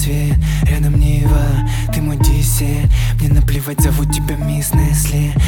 свет, рядом Нива, ты мой диссер. Мне наплевать, зовут тебя мисс Несли.